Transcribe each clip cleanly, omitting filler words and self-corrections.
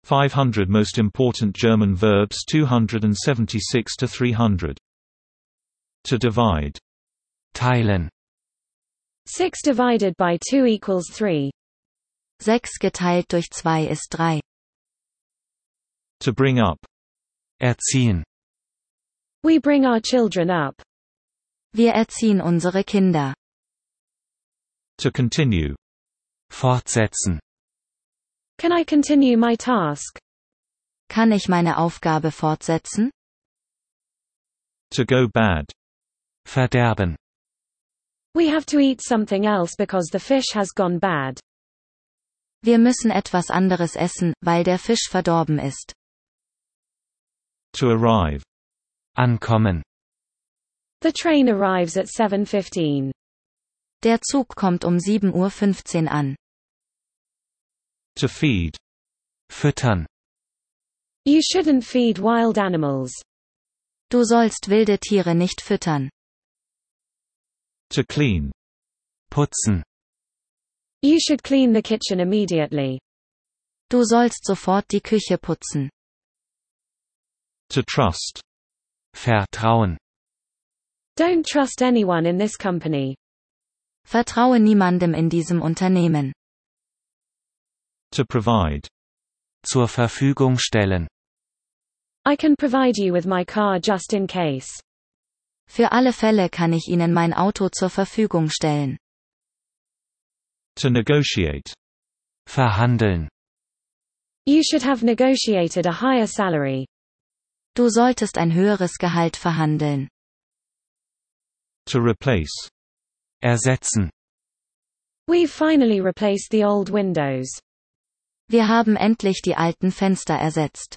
500 Most Important German Verbs 276 to 300. To divide. Teilen. 6 divided by 2 equals 3. 6 geteilt durch 2 ist 3. To bring up. Erziehen. We bring our children up. Wir erziehen unsere Kinder. To continue. Fortsetzen. Can I continue my task? Kann ich meine Aufgabe fortsetzen? To go bad. Verderben. We have to eat something else because the fish has gone bad. Wir müssen etwas anderes essen, weil der Fisch verdorben ist. To arrive. Ankommen. The train arrives at 7:15. Der Zug kommt um 7:15 Uhr an. To feed. Füttern. You shouldn't feed wild animals. Du sollst wilde Tiere nicht füttern. To clean. Putzen. You should clean the kitchen immediately. Du sollst sofort die Küche putzen. To trust. Vertrauen. Don't trust anyone in this company. Vertraue niemandem in diesem Unternehmen. To provide. Zur Verfügung stellen. I can provide you with my car just in case. Für alle Fälle kann ich Ihnen mein Auto zur Verfügung stellen. To negotiate. Verhandeln. You should have negotiated a higher salary. Du solltest ein höheres Gehalt verhandeln. To replace. Ersetzen. We've finally replaced the old windows. Wir haben endlich die alten Fenster ersetzt.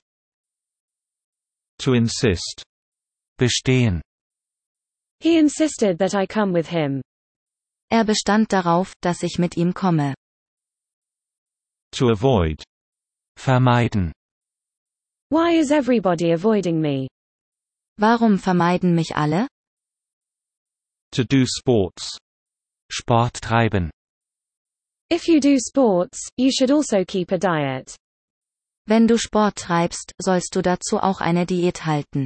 To insist. Bestehen. He insisted that I come with him. Er bestand darauf, dass ich mit ihm komme. To avoid. Vermeiden. Why is everybody avoiding me? Warum vermeiden mich alle? To do sports. Sport treiben. If you do sports, you should also keep a diet. Wenn du Sport treibst, sollst du dazu auch eine Diät halten.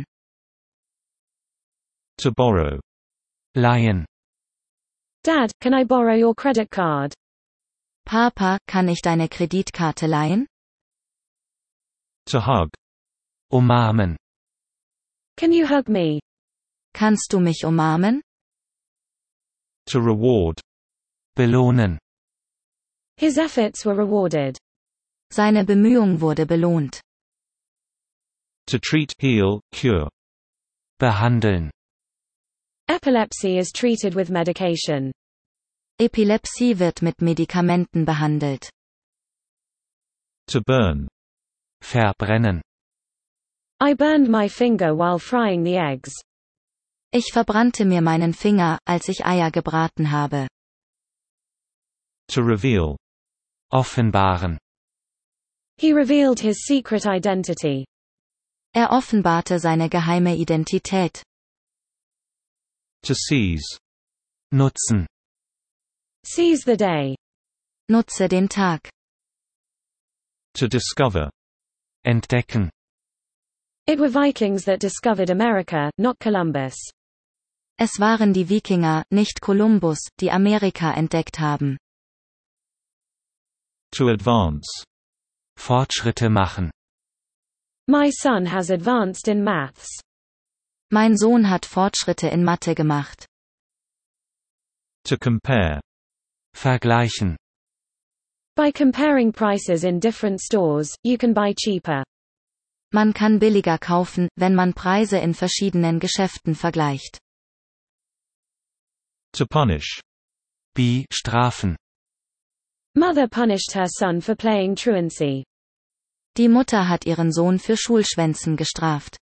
To borrow. Leihen. Dad, can I borrow your credit card? Papa, kann ich deine Kreditkarte leihen? To hug. Umarmen. Can you hug me? Kannst du mich umarmen? To reward. Belohnen. His efforts were rewarded. Seine Bemühung wurde belohnt. To treat, heal, cure. Behandeln. Epilepsy is treated with medication. Epilepsie wird mit Medikamenten behandelt. To burn. Verbrennen. I burned my finger while frying the eggs. Ich verbrannte mir meinen Finger, als ich Eier gebraten habe. To reveal. Offenbaren. He revealed his secret identity. Er offenbarte seine geheime Identität. To seize. Nutzen. Seize the day. Nutze den Tag. To discover. Entdecken. It were Vikings that discovered America, not Columbus. Es waren die Wikinger, nicht Kolumbus, die Amerika entdeckt haben. To advance. Fortschritte machen. My son has advanced in maths. Mein Sohn hat Fortschritte in Mathe gemacht. To compare. Vergleichen. By comparing prices in different stores, you can buy cheaper. Man kann billiger kaufen, wenn man Preise in verschiedenen Geschäften vergleicht. To punish. Strafen. Mother punished her son for playing truancy. Die Mutter hat ihren Sohn für Schulschwänzen gestraft.